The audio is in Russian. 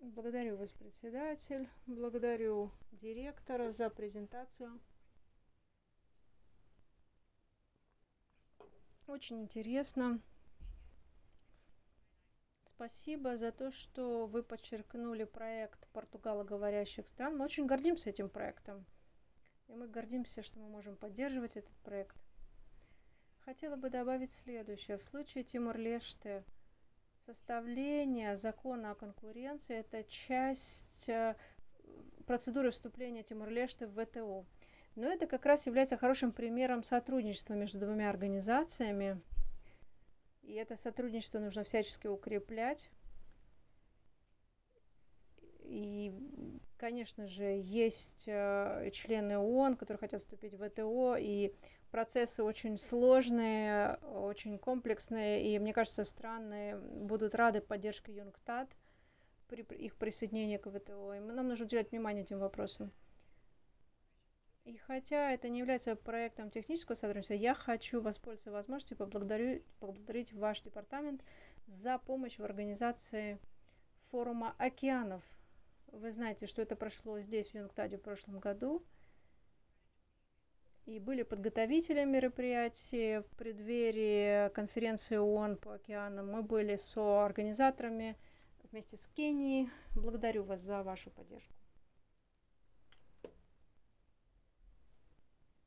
Благодарю вас, председатель. Благодарю директора за презентацию. Очень интересно. Спасибо за то, что вы подчеркнули проект португалоговорящих стран. Мы очень гордимся этим проектом. И мы гордимся, что мы можем поддерживать этот проект. Хотела бы добавить следующее. В случае Тимор-Леште составление закона о конкуренции – это часть процедуры вступления Тимор-Леште в ВТО. Но это как раз является хорошим примером сотрудничества между двумя организациями. И это сотрудничество нужно всячески укреплять. И, конечно же, есть члены ООН, которые хотят вступить в ВТО, и процессы очень сложные, очень комплексные, и, мне кажется, страны будут рады поддержке ЮНКТАД при их присоединении к ВТО. И нам нужно уделять внимание этим вопросам. И хотя это не является проектом технического сотрудничества, я хочу воспользоваться возможностью поблагодарить ваш департамент за помощь в организации форума океанов. Вы знаете, что это прошло здесь, в ЮНКТАДе, в прошлом году. И были подготовители мероприятий в преддверии конференции ООН по океанам. Мы были соорганизаторами вместе с Кенией. Благодарю вас за вашу поддержку.